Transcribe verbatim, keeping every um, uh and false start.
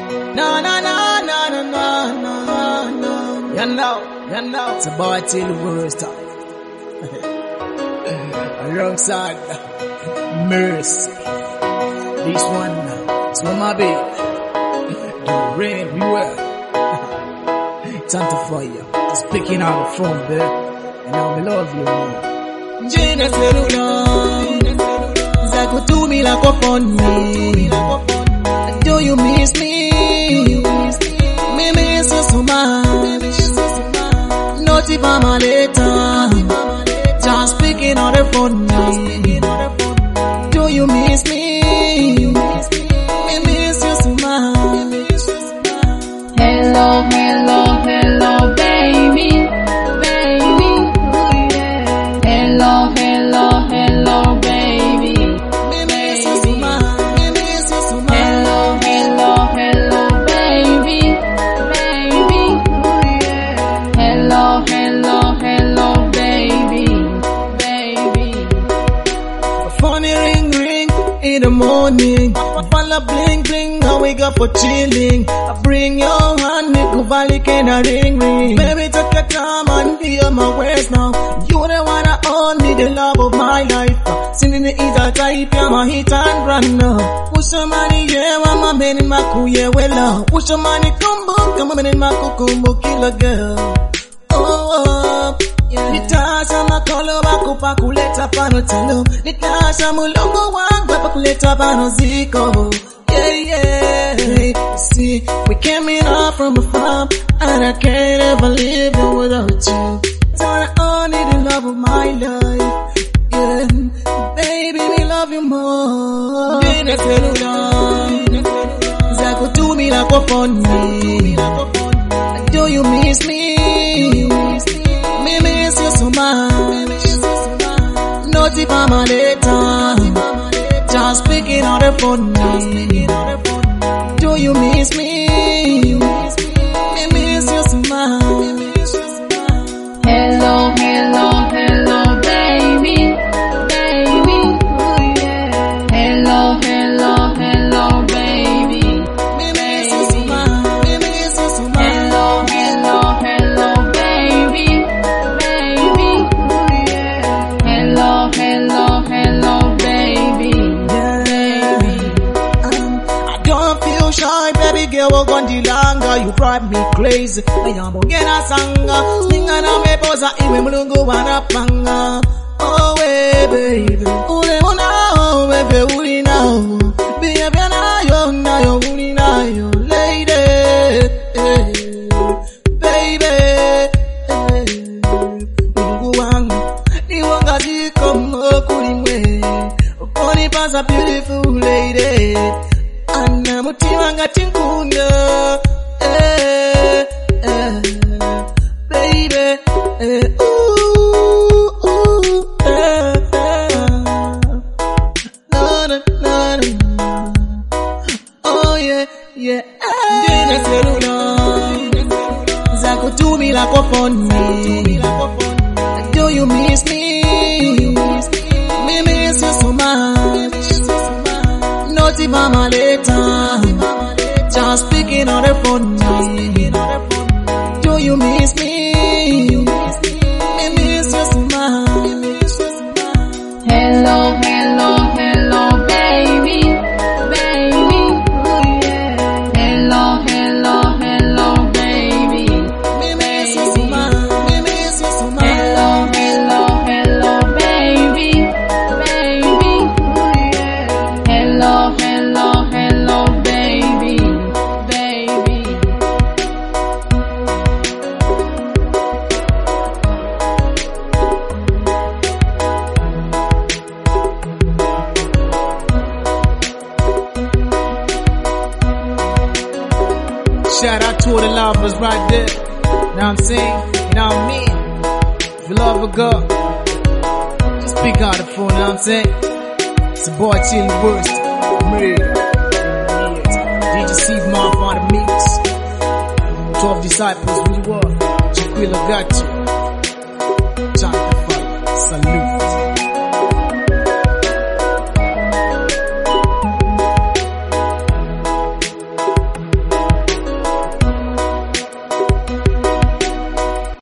Na na na na na na na na. You know, you know. It's a boy till the worst. Alongside Mercy. This one is for my baby. The rain we were. Time to fire. Speaking out the front, babe. And now we love you more. Jina Cellular. Zako to me like a funny. Do you miss me? Me miss you so much. Not if I'm a later. Just speaking on the phone. Do you miss me? Me miss you so much. Hello, hello, hello, baby, baby. Hello, hello, hello, baby. Me miss you so much. Me miss you so much. Hello, hello, hello, baby, baby. Hello, hello, hello, baby, baby. A funny ring ring in the morning. Pala bling bling, I wake up for chilling. I bring your hand, Nico Valley can a ring ring. Baby, take your time and hear my words now. You the one that own me, the love of my life. Singing the eater type, yeah, my hit and run now. Push your money, yeah, I'm a man in my cool, yeah, well, push your money, come on, come on, in my cuckoo, kill a girl. Oh, yeah. Nitasha makolo wako pa kuleta pano telo. Nitasha mulongo wangu pa kuleta pano ziko. Yeah, yeah. See, we came in all from afar, and I can't ever live without you. So I only the love of my life. Yeah, baby, we love you more. Jina Cellular. Zako to me like a funny. Do you miss me? Me miss you so much. Not if I'm a later. Just speaking on the phone. Do you miss me? Me miss you so much. Hello, hello, hello, baby, baby. Hello, hello, hello, baby. Me miss you so much. Me miss you so much. Hello, hello, hello, baby, baby. Hello, hello, hello, baby, baby. Um, I don't feel shy, baby girl, we're going to longer. You drive me crazy. I am bogena sanga. Singa na mepoza iwe mulungu wanapanga. Oh, hey, baby. Ule muna, oh, baby, uli na, oh. Biya biya na, yo, na, yo, uli na, yo, lady. Hey, baby. Hey, mulungu wangu. Ni wanga ziko mokuli mwe. Ukoni pasa beautiful lady. Ana mutima ngati nkunda. Eh, eh, baby. Eh, ooh, ooh, eh, eh. Na, na, na, na. Oh yeah, yeah. Jina Cellular. Zako to me like a funny. Do you miss me? Me miss you so much. Not if I'm a later. Just speaking on the phone. Do you miss me? Me miss you so much. Hello, hello, hello, baby, baby. Hello, hello, hello, baby. Me miss you so much. Me miss you so much. Hello, hello, hello, baby, baby. Hello, hello, hello, baby, baby. Shout out to all the lovers right there. Know what I'm saying? You know what I mean? If you love a girl, just pick out the phone, know what I'm saying? It's a boy till the worst. Me. D J Steve Mark on the mix. Twelve disciples, we were. Jaquila got you. Jonathan Fight. Salute.